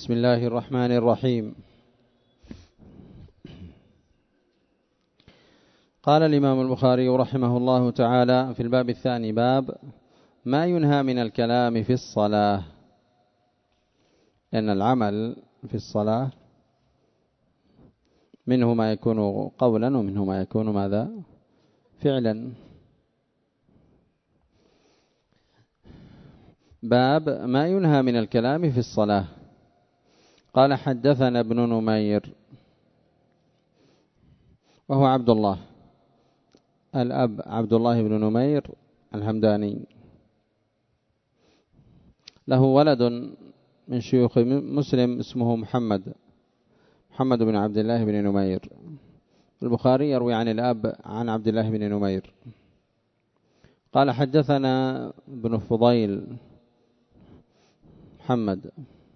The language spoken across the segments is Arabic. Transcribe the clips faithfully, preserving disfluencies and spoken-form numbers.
بسم الله الرحمن الرحيم. قال الإمام البخاري رحمه الله تعالى في الباب الثاني: باب ما ينهى من الكلام في الصلاة. لأن العمل في الصلاة منه ما يكون قولا ومنه ما يكون ماذا؟ فعلا. باب ما ينهى من الكلام في الصلاة. قال: حدثنا ابن نمير وهو عبد الله الأب عبد الله بن نمير الهمداني، له ولد من شيوخ مسلم اسمه محمد محمد بن عبد الله بن نمير. البخاري يروي عن الأب عن عبد الله بن نمير. قال: حدثنا ابن فضيل محمد.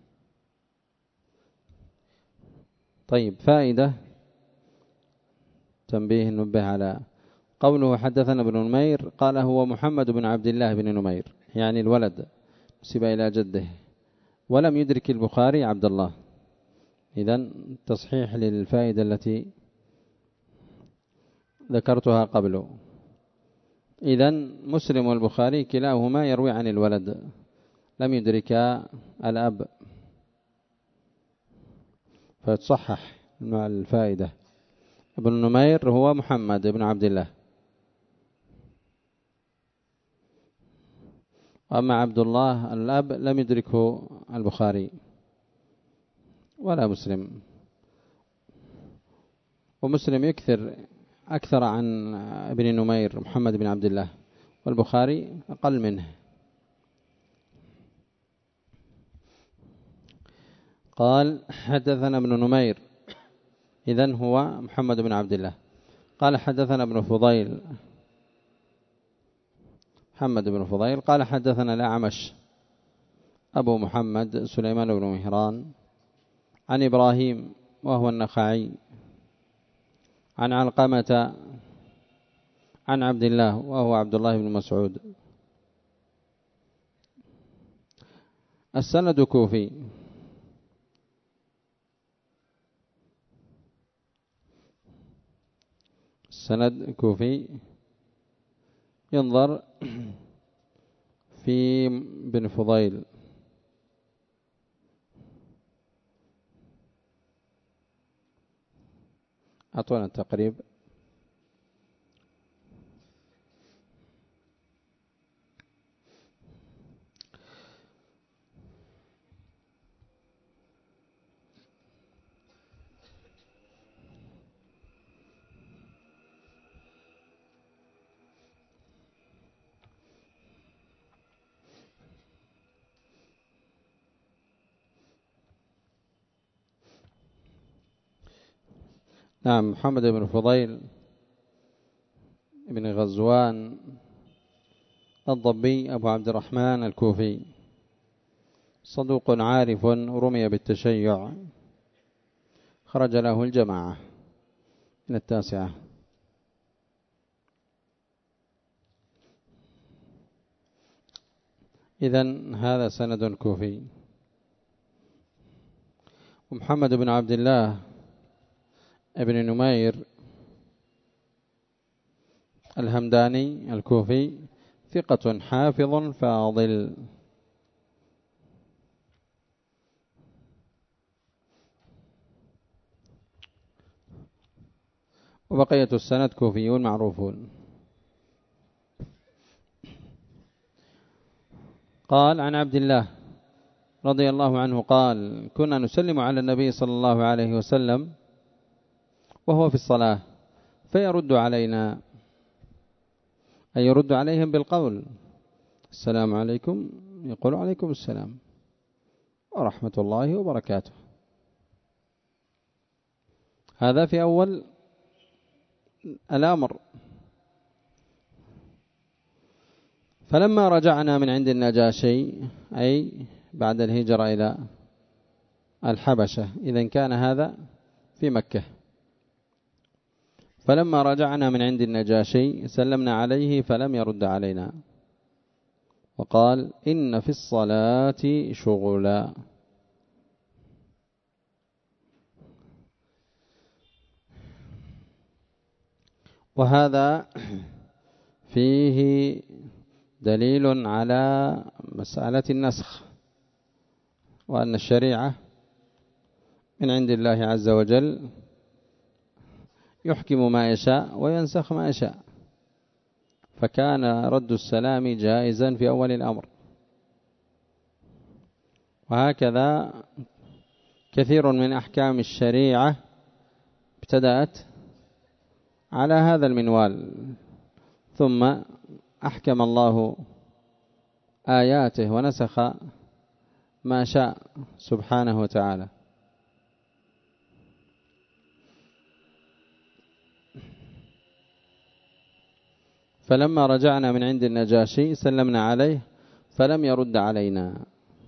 طيب، فائدة تنبيه نبه على قوله حدثنا ابن نمير، قال هو محمد بن عبد الله بن نمير، يعني الولد نسب إلى جده، ولم يدرك البخاري عبد الله. إذن تصحيح للفائدة التي ذكرتها قبله. إذن مسلم والبخاري كلاهما يروي عن الولد، لم يدرك الأب، فتصحح مع الفائدة. ابن نمير هو محمد بن عبد الله، أما عبد الله الأب لم يدركه البخاري ولا مسلم. ومسلم يكثر أكثر عن ابن نمير محمد بن عبد الله، والبخاري أقل منه. قال: حدثنا ابن نمير، إذن هو محمد بن عبد الله. قال: حدثنا ابن فضيل محمد بن فضيل. قال: حدثنا الأعمش أبو محمد سليمان بن مهران عن إبراهيم وهو النخعي عن علقمة عن عبد الله وهو عبد الله بن مسعود. السند كوفي. السند كوفي. ينظر في بن فضيل. أعطونا التقريب. نعم، محمد بن فضيل بن غزوان الضبي أبو عبد الرحمن الكوفي، صدوق عارف رمي بالتشيع، خرج له الجماعة من التاسعة. إذن هذا سند كوفي. ومحمد بن عبد الله ابن نمير الهمداني الكوفي ثقة حافظ فاضل. وبقية السند كوفيون معروفون. قال: عن عبد الله رضي الله عنه قال: كنا نسلم على النبي صلى الله عليه وسلم وهو في الصلاة فيرد علينا، أي يرد عليهم بالقول: السلام عليكم، يقول: عليكم السلام ورحمة الله وبركاته. هذا في أول الأمر. فلما رجعنا من عند النجاشي، أي بعد الهجرة إلى الحبشة، إذن كان هذا في مكة. فلما رجعنا من عند النجاشي سلمنا عليه فلم يرد علينا، وقال: إن في الصلاة شغلا. وهذا فيه دليل على مسألة النسخ، وأن الشريعة من عند الله عز وجل يحكم ما يشاء وينسخ ما يشاء، فكان رد السلام جائزا في أول الأمر. وهكذا كثير من أحكام الشريعة ابتدأت على هذا المنوال، ثم أحكم الله آياته ونسخ ما شاء سبحانه وتعالى. فلما رجعنا من عند النجاشي سلمنا عليه فلم يرد علينا.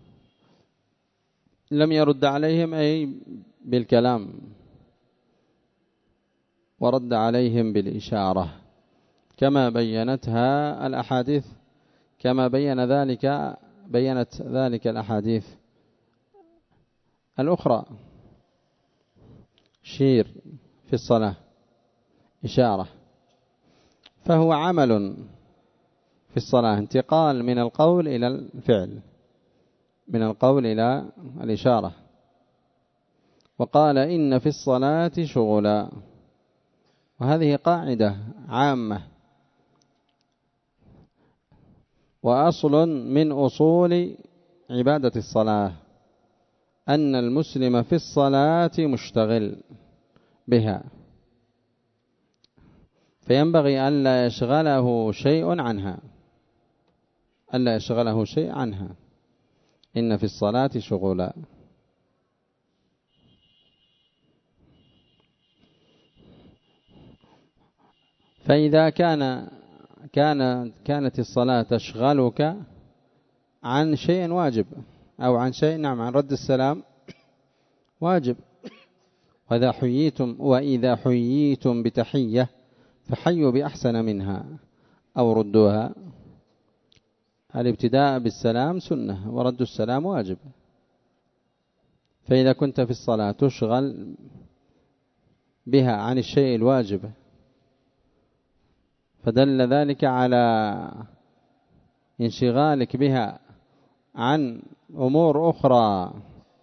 لم يرد عليهم أي بالكلام، ورد عليهم بالإشارة كما بينتها الأحاديث، كما بين ذلك بينت ذلك الأحاديث الأخرى. شير في الصلاة إشارة، فهو عمل في الصلاة، انتقال من القول إلى الفعل، من القول إلى الإشارة. وقال إن في الصلاة شغلا، وهذه قاعدة عامة وأصل من أصول عبادة الصلاة، أن المسلم في الصلاة مشتغل بها، فينبغي أن لا يشغله شيء عنها، أن لا يشغله شيء عنها. إن في الصلاة شغلا. فإذا كان كان كانت الصلاة تشغلك عن شيء واجب، أو عن شيء نعم عن رد السلام واجب، وإذا حييتم وإذا حييتم بتحية فحيوا بأحسن منها أو ردوها. الابتداء بالسلام سنة، ورد السلام واجب. فإذا كنت في الصلاة تشغل بها عن الشيء الواجب، فدل ذلك على انشغالك بها عن أمور أخرى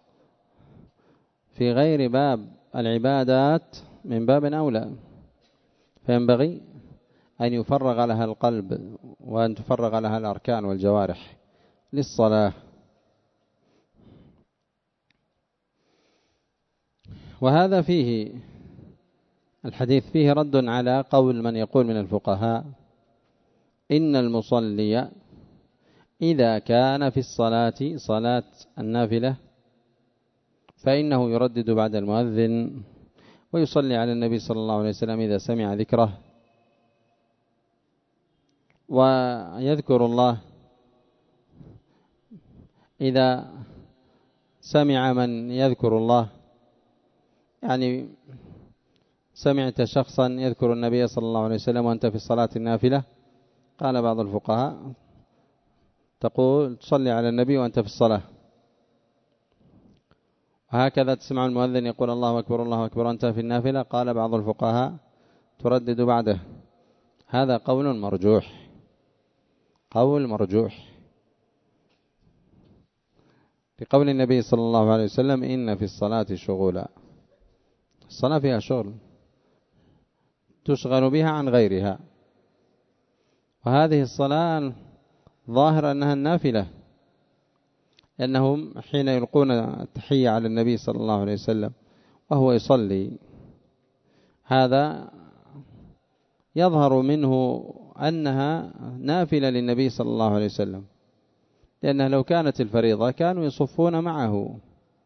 في غير باب العبادات من باب أولى، فينبغي أن يفرغ لها القلب، وأن تفرغ لها الأركان والجوارح للصلاة. وهذا فيه الحديث فيه رد على قول من يقول من الفقهاء إن المصلي إذا كان في الصلاة صلاة النافلة فإنه يردد بعد المؤذن ويصلي على النبي صلى الله عليه وسلم إذا سمع ذكره، ويذكر الله إذا سمع من يذكر الله. يعني سمعت شخصا يذكر النبي صلى الله عليه وسلم وأنت في الصلاة النافلة، قال بعض الفقهاء تقول تصلي على النبي وأنت في الصلاة. وهكذا تسمع المؤذن يقول الله أكبر الله أكبر أنت في النافلة، قال بعض الفقهاء تردد بعده. هذا قول مرجوح، قول مرجوح لقول النبي صلى الله عليه وسلم إن في الصلاة شغولا. الصلاة فيها شغل تشغل بها عن غيرها، وهذه الصلاة ظاهر أنها النافلة، لأنهم حين يلقون التحية على النبي صلى الله عليه وسلم وهو يصلي، هذا يظهر منه أنها نافلة للنبي صلى الله عليه وسلم، لأنها لو كانت الفريضة كانوا يصفون معه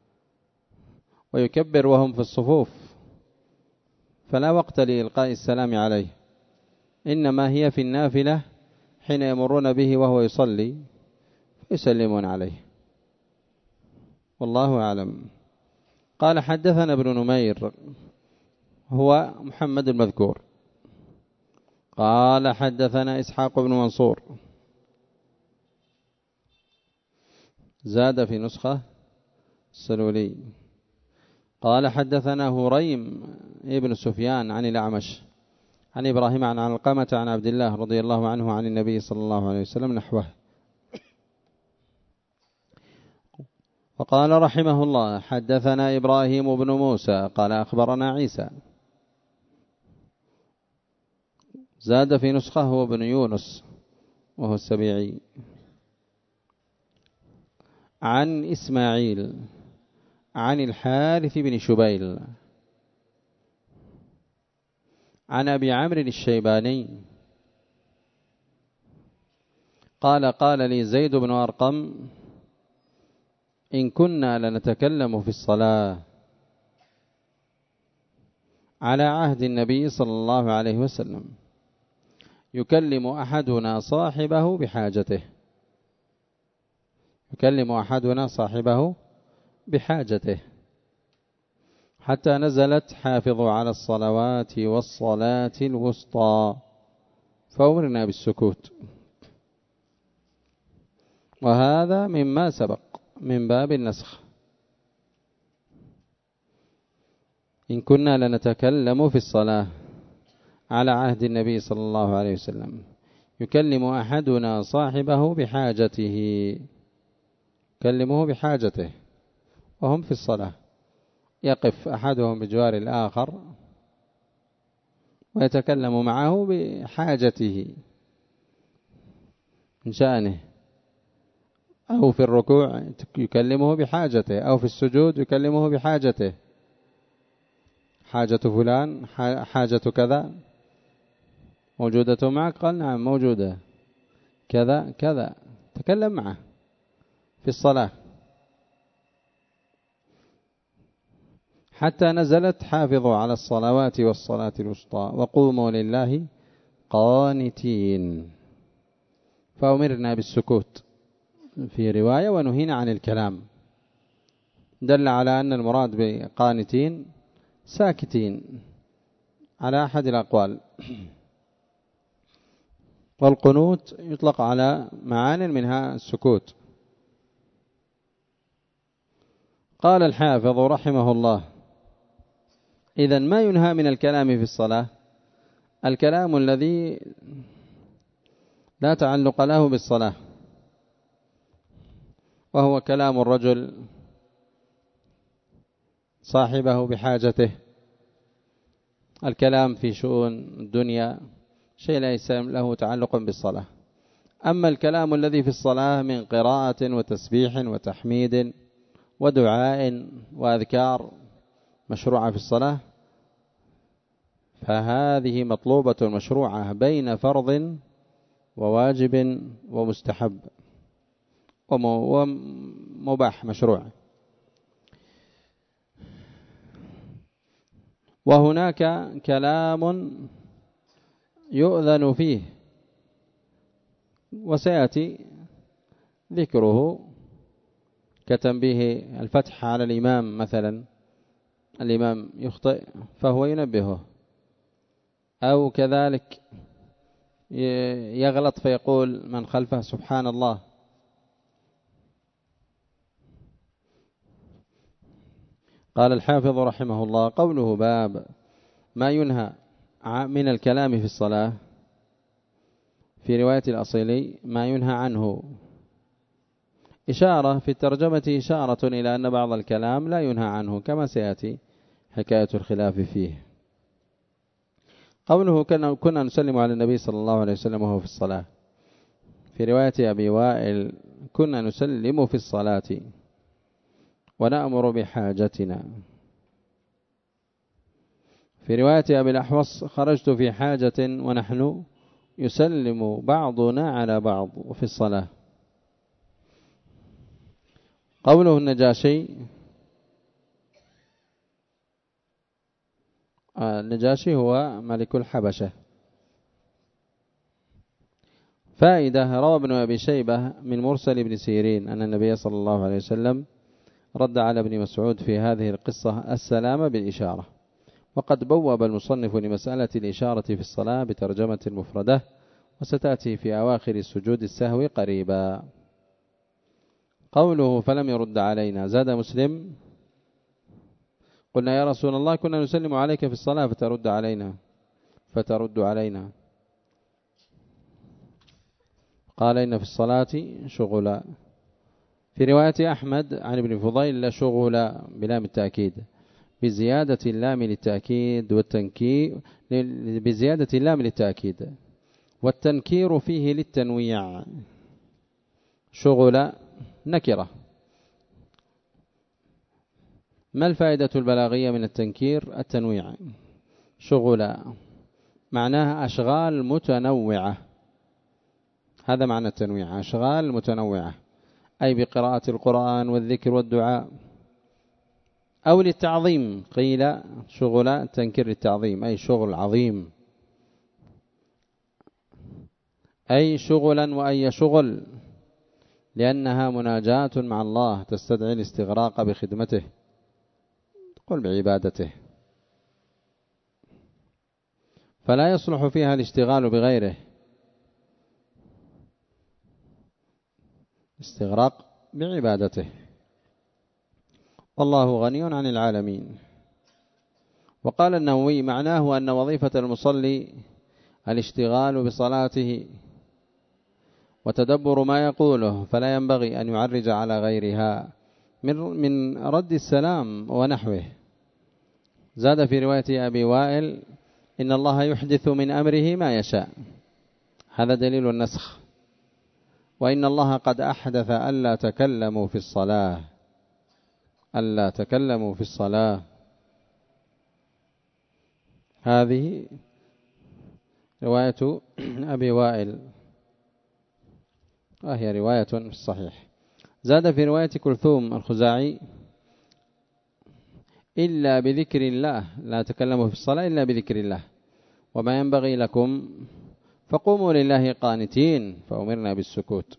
ويكبر وهم في الصفوف، فلا وقت لإلقاء السلام عليه، إنما هي في النافلة حين يمرون به وهو يصلي يسلمون عليه، والله أعلم. قال حدثنا ابن نمير هو محمد المذكور، قال حدثنا إسحاق بن منصور، زاد في نسخة السلولي، قال حدثنا هريم ابن سفيان عن الأعمش عن إبراهيم عن علقمة عن عبد الله رضي الله عنه عن النبي صلى الله عليه وسلم نحوه. وقال رحمه الله: حدثنا إبراهيم بن موسى قال أخبرنا عيسى، زاد في نسخة هو بن يونس وهو السبيعي، عن إسماعيل عن الحارث بن شبيل عن أبي عمرو الشيباني قال: قال لي زيد بن أرقم: إن كنا لنتكلم في الصلاة على عهد النبي صلى الله عليه وسلم يكلم أحدنا صاحبه بحاجته يكلم أحدنا صاحبه بحاجته حتى نزلت: حافظوا على الصلوات والصلاة الوسطى، فأمرنا بالسكوت. وهذا مما سبق من باب النسخ. إن كنا لنتكلم في الصلاة على عهد النبي صلى الله عليه وسلم يكلم أحدنا صاحبه بحاجته يكلمه بحاجته وهم في الصلاة، يقف أحدهم بجوار الآخر ويتكلم معه بحاجته من شأنه، أو في الركوع يكلمه بحاجته، أو في السجود يكلمه بحاجته، حاجة فلان، حاجة كذا موجودة معك؟ قال: نعم موجودة. كذا كذا، تكلم معه في الصلاة. حتى نزلت: حافظوا على الصلوات والصلاة الوسطى وقوموا لله قانتين، فأمرنا بالسكوت في رواية، ونهينا عن الكلام، دل على أن المراد بقانتين ساكتين على أحد الأقوال. والقنوت يطلق على معان منها السكوت. قال الحافظ رحمه الله: إذن ما ينهى من الكلام في الصلاة الكلام الذي لا تعلق له بالصلاة، وهو كلام الرجل صاحبه بحاجته، الكلام في شؤون الدنيا، شيء ليس له تعلق بالصلاة. أما الكلام الذي في الصلاة من قراءة وتسبيح وتحميد ودعاء وأذكار مشروعة في الصلاة، فهذه مطلوبة مشروعة بين فرض وواجب ومستحب ومباح مشروع. وهناك كلام يؤذن فيه وسيأتي ذكره، كتنبيه الفتح على الإمام مثلا، الإمام يخطئ فهو ينبهه، أو كذلك يغلط فيقول من خلفه سبحان الله. قال الحافظ رحمه الله: قوله باب ما ينهى من الكلام في الصلاة، في رواية الأصيلي ما ينهى عنه، إشارة في الترجمة، إشارة إلى أن بعض الكلام لا ينهى عنه، كما سيأتي حكاية الخلاف فيه. قوله كنا نسلم على النبي صلى الله عليه وسلم وهو في الصلاة، في رواية أبي وائل: كنا نسلم في الصلاة ونأمر بحاجتنا. في رواية أبي الأحوص: خرجت في حاجة ونحن يسلم بعضنا على بعض وفي الصلاة. قوله النجاشي، النجاشي هو ملك الحبشة. فائدة: روى ابن أبي شيبة من مرسل ابن سيرين أن النبي صلى الله عليه وسلم رد على ابن مسعود في هذه القصة السلام بالإشارة. وقد بوب المصنف لمسألة الإشارة في الصلاة بترجمة مفردة، وستأتي في أواخر السجود السهو قريبا. قوله فلم يرد علينا، زاد مسلم: قلنا يا رسول الله كنا نسلم عليك في الصلاة فترد علينا، فترد علينا. قال إن في الصلاة شغلا. في رواية أحمد عن ابن فضيل لا شغل بلام التأكيد بزيادة اللام للتأكيد والتنكير بزيادة اللام للتأكيد والتنكير فيه للتنويع. شغل نكرة. ما الفائدة البلاغية من التنكير؟ التنويع. شغل معناها أشغال متنوعة، هذا معنى التنويع، أشغال متنوعة، أي بقراءة القرآن والذكر والدعاء. أو للتعظيم قيل شغل تنكير للتعظيم أي شغل عظيم، أي شغلا وأي شغل، لأنها مناجاة مع الله تستدعي الاستغراق بخدمته، قل بعبادته، فلا يصلح فيها الاشتغال بغيره، استغراق بعبادته، والله غني عن العالمين. وقال النووي معناه أن وظيفة المصلي الاشتغال بصلاته وتدبر ما يقوله، فلا ينبغي أن يعرج على غيرها من من رد السلام ونحوه. زاد في رواية أبي وائل إن الله يحدث من أمره ما يشاء، هذا دليل النسخ. وإن الله قد أحدث ألا تكلموا في الصلاة، ألا تكلموا في الصلاة، هذه رواية أبي وائل وهي رواية في الصحيح. زاد في رواية كلثوم الخزاعي إلا بذكر الله، لا تكلموا في الصلاة إلا بذكر الله، وما ينبغي لكم فقوموا لله قانتين، فأمرنا بالسكوت.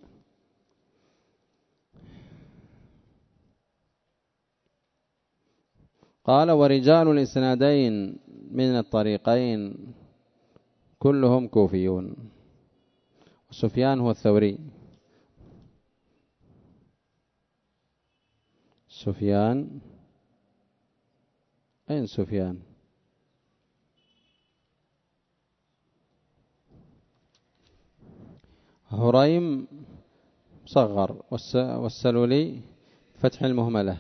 قال ورجال الإسنادين من الطريقين كلهم كوفيون، سفيان هو الثوري، سفيان أين سفيان؟ هريم صغر والسلولي فتح المهملة.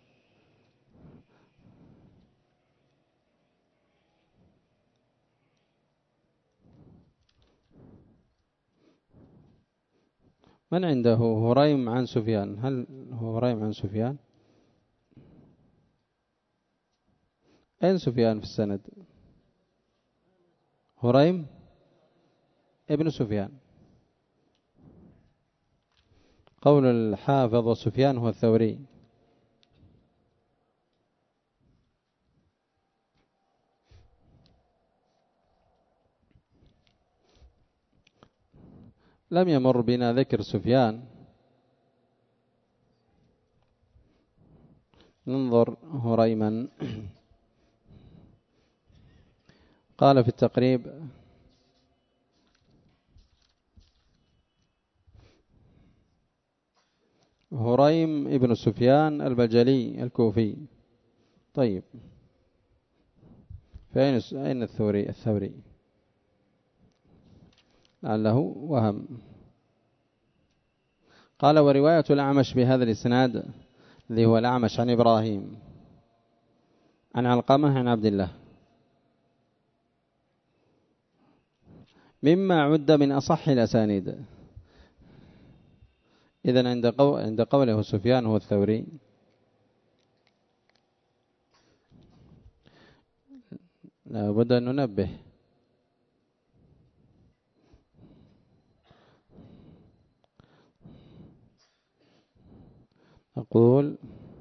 من عنده هريم عن سفيان؟ هل هو هريم عن سفيان؟ أين سفيان في السند؟ هريم ابن سفيان. قول الحافظ وسفيان هو الثوري. لم يمر بنا ذكر سفيان، ننظر هريما. قال في التقريب هريم ابن سفيان البجلي الكوفي. طيب فأين أين الثوري؟ الثوري لعله وهم. قال ورواية الأعمش بهذا الإسناد الذي هو الأعمش عن إبراهيم عن علقمة عن عبد الله مما عد من أصح الأسانيد. إذن عند قو... عند قوله سفيان هو الثوري لا بد أن ننبه، أقول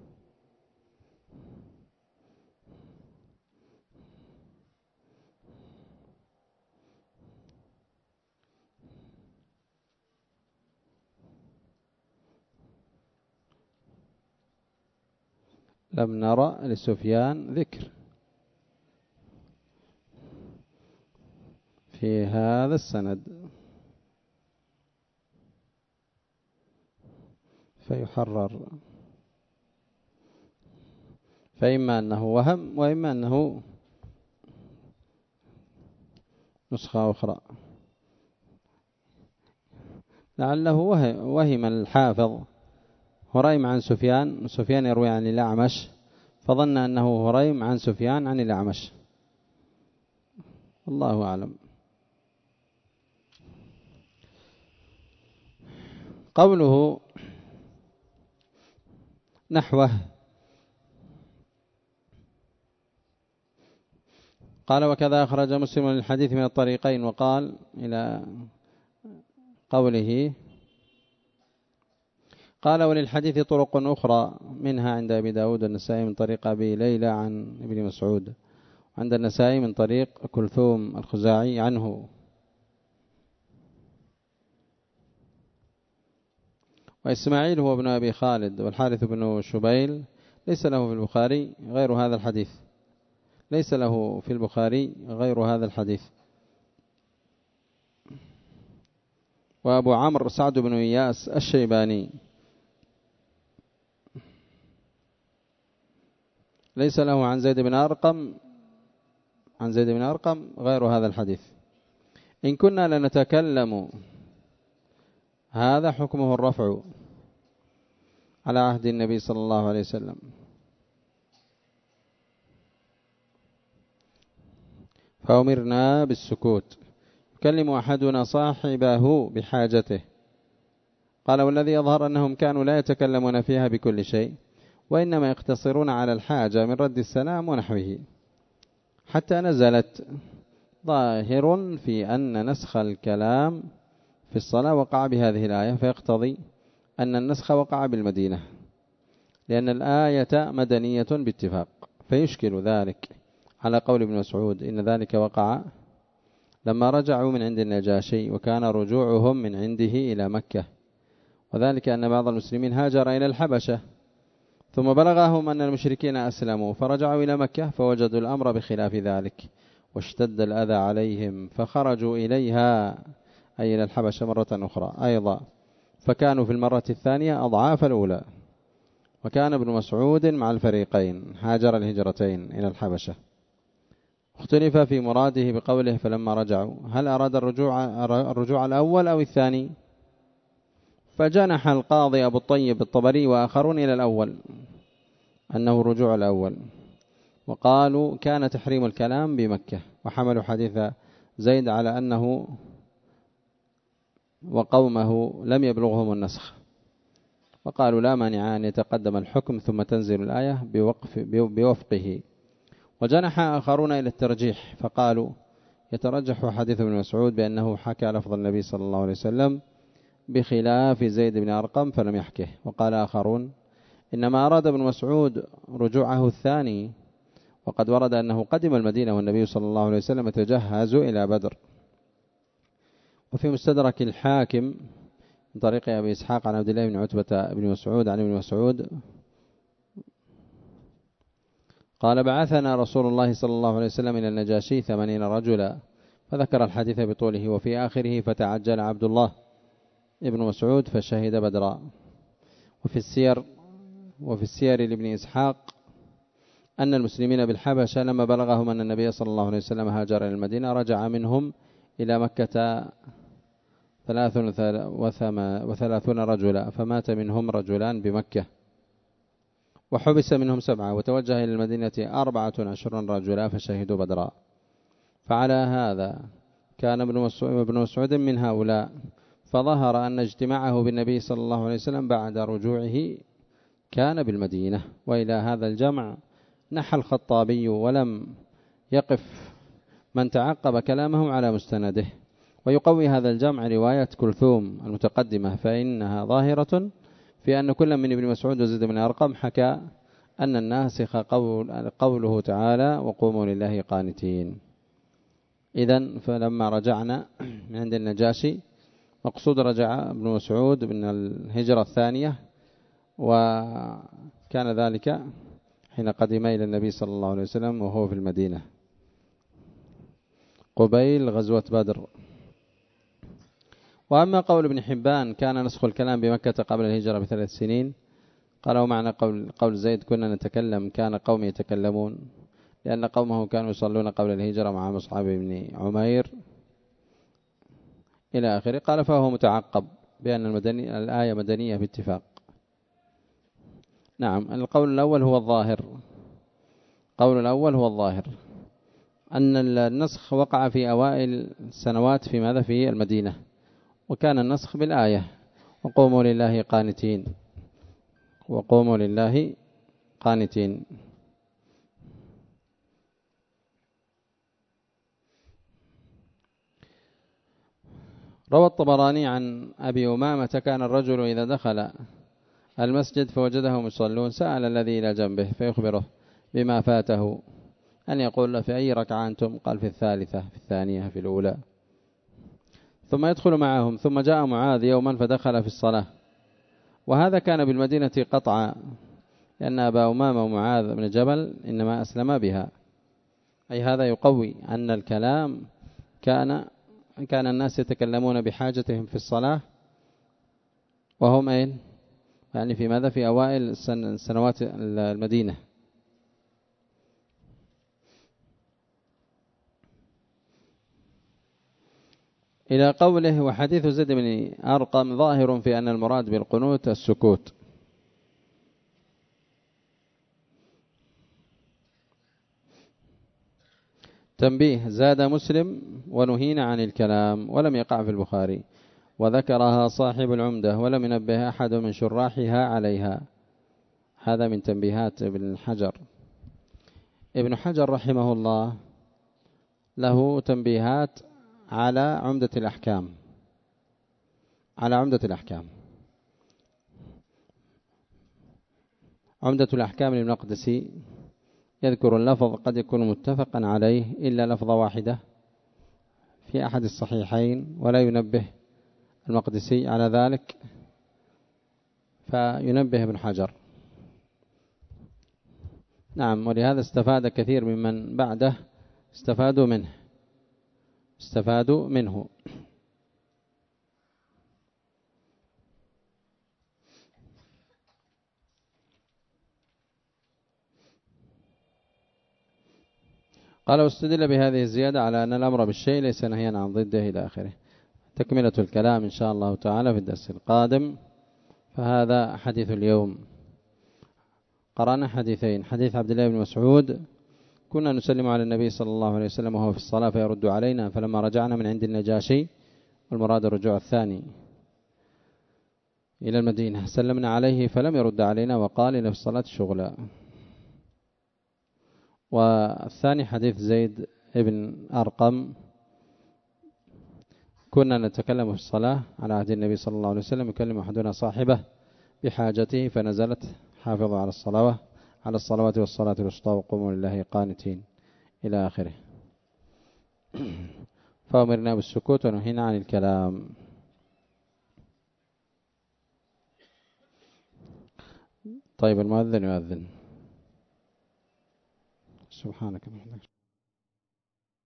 لم نرى لسفيان ذكر في هذا السند، فيحرر، فإما أنه وهم وإما أنه نسخة أخرى. لعله وهم الحافظ هريم عن سفيان، سفيان يروي عن الأعمش فظن أنه هريم عن سفيان عن الأعمش، الله أعلم. قوله نحوه قال وكذا أخرج مسلم الحديث من الطريقين، وقال إلى قوله قال وللحديث طرق أخرى منها عند أبي داود النسائي من طريق أبي ليلى عن ابن مسعود، عند النسائي من طريق كلثوم الخزاعي عنه. وإسماعيل هو ابن أبي خالد، والحارث بن شبيل ليس له في البخاري غير هذا الحديث، ليس له في البخاري غير هذا الحديث. وأبو عمرو سعد بن إياس الشيباني ليس له عن زيد بن أرقم عن زيد بن أرقم غير هذا الحديث. إن كنا لنتكلم هذا حكمه الرفع على عهد النبي صلى الله عليه وسلم. فأمرنا بالسكوت، يكلم أحدنا صاحبه بحاجته. قال والذي يظهر أنهم كانوا لا يتكلمون فيها بكل شيء، وإنما يقتصرون على الحاجة من رد السلام ونحوه، حتى نزلت ظاهر في أن نسخ الكلام في الصلاة وقع بهذه الآية، فيقتضي أن النسخ وقع بالمدينة، لأن الآية مدنية باتفاق، فيشكل ذلك على قول ابن مسعود إن ذلك وقع لما رجعوا من عند النجاشي، وكان رجوعهم من عنده إلى مكة، وذلك أن بعض المسلمين هاجر إلى الحبشة ثم بلغهم أن المشركين أسلموا فرجعوا إلى مكة فوجدوا الأمر بخلاف ذلك، واشتد الأذى عليهم فخرجوا إليها أي إلى الحبشة مرة أخرى أيضا، فكانوا في المرة الثانية أضعاف الأولى. وكان ابن مسعود مع الفريقين، هاجر الهجرتين إلى الحبشة. اختلف في مراده بقوله فلما رجعوا، هل أراد الرجوع, الرجوع الأول أو الثاني؟ فجنح القاضي أبو الطيب الطبري وآخرون إلى الأول أنه رجوع الأول، وقالوا كان تحريم الكلام بمكة، وحملوا حديث زيد على أنه وقومه لم يبلغهم النسخ، وقالوا لا مانع أن يتقدم الحكم ثم تنزل الآية بوقف بوفقه. وجنح آخرون إلى الترجيح فقالوا يترجح حديث ابن مسعود بأنه حكى لفظ النبي صلى الله عليه وسلم بخلاف زيد بن أرقم فلم يحكه. وقال آخرون إنما أراد ابن مسعود رجوعه الثاني، وقد ورد أنه قدم المدينة والنبي صلى الله عليه وسلم يتجهز إلى بدر. وفي مستدرك الحاكم من طريق أبي إسحاق عن عبد الله بن عتبة بن مسعود عن ابن مسعود قال بعثنا رسول الله صلى الله عليه وسلم إلى النجاشي ثمانين رجلا، فذكر الحديث بطوله، وفي آخره فتعجل عبد الله ابن مسعود فشهد بدرا. وفي السير وفي السير لابن إسحاق أن المسلمين بالحبشة لما بلغهم أن النبي صلى الله عليه وسلم هاجر إلى المدينة رجع منهم إلى مكة ثلاث وثلاثون رجلا، فمات منهم رجلان بمكة، وحبس منهم سبعة، وتوجه إلى المدينة أربعة وعشرون رجلا فشهدوا بدرا. فعلى هذا كان ابن مسعود من هؤلاء، فظهر أن اجتماعه بالنبي صلى الله عليه وسلم بعد رجوعه كان بالمدينة. وإلى هذا الجمع نحى الخطابي، ولم يقف من تعقب كلامه على مستنده. ويقوي هذا الجمع رواية كلثوم المتقدمة، فإنها ظاهرة في أن كل من ابن مسعود وزيد بن أرقم حكى أن الناسخ قول قوله تعالى وقوموا لله قانتين. إذن فلما رجعنا من عند النجاشي، مقصود رجع ابن مسعود من الهجرة الثانية، وكان ذلك حين قدم إلى النبي صلى الله عليه وسلم وهو في المدينة قبيل غزوة بدر. وأما قول ابن حبان كان نسخ الكلام بمكة قبل الهجرة بثلاث سنين، قال ومعنى قول, قول زيد كنا نتكلم كان قوم يتكلمون، لأن قومه كانوا يصلون قبل الهجرة مع مصعب بن عمير إلى آخره. قال فهو متعقب بأن المدني الآية مدنية باتفاق. نعم، القول الأول هو الظاهر. القول الأول هو الظاهر أن النسخ وقع في أوائل السنوات في ماذا؟ في المدينة، وكان النسخ بالآية وقوموا لله قانتين، وقوموا لله قانتين. روى الطبراني عن أبي أمامة كان الرجل إذا دخل المسجد فوجدهم يصلون سأل الذي إلى جنبه فيخبره بما فاته، أن يقول له في أي ركعة أنتم؟ قال في الثالثة، في الثانية، في الأولى. ثم يدخل معهم. ثم جاء معاذ يوما فدخل في الصلاة، وهذا كان بالمدينة قطعا، لأن أبا أمامة ومعاذ بن جبل إنما أسلما بها. أي هذا يقوي أن الكلام كان كان الناس يتكلمون بحاجتهم في الصلاة وهم أين؟ يعني في ماذا؟ في أوائل سنوات المدينة. إلى قوله وحديث زيد بن أرقم ظاهر في أن المراد بالقنوت السكوت. تنبيه: زاد مسلم ونهينا عن الكلام، ولم يقع في البخاري، وذكرها صاحب العمدة ولم ينبه أحد من شراحها عليها. هذا من تنبيهات ابن حجر. ابن حجر رحمه الله له تنبيهات على عمدة الأحكام، على عمدة الأحكام. عمدة الأحكام للمقدسي يذكر اللفظ قد يكون متفقا عليه إلا لفظة واحدة في أحد الصحيحين، ولا ينبه المقدسي على ذلك، فينبه ابن حجر. نعم، ولهذا استفاد كثير ممن بعده، استفادوا منه استفادوا منه قال واستدل بهذه الزيادة على أن الأمر بالشيء ليس نهيا عن ضده إلى آخره. تكملة الكلام إن شاء الله تعالى في الدرس القادم. فهذا حديث اليوم. قرأنا حديثين: حديث عبد الله بن مسعود كنا نسلم على النبي صلى الله عليه وسلم وهو في الصلاة فيرد علينا، فلما رجعنا من عند النجاشي، والمراد الرجوع الثاني إلى المدينة، سلمنا عليه فلم يرد علينا وقال إن في الصلاة شغلا. والثاني حديث زيد ابن أرقم كنا نتكلم في الصلاة على عهد النبي صلى الله عليه وسلم، يكلم أحدنا صاحبه بحاجته فنزلت حافظوا على الصلوات على الصلوات والصلاة الوسطى وقوموا لله قانتين إلى آخره. فأمرنا بالسكوت ونهينا عن الكلام. طيب، المؤذن يؤذن. سبحانك اللهم وبحمدك.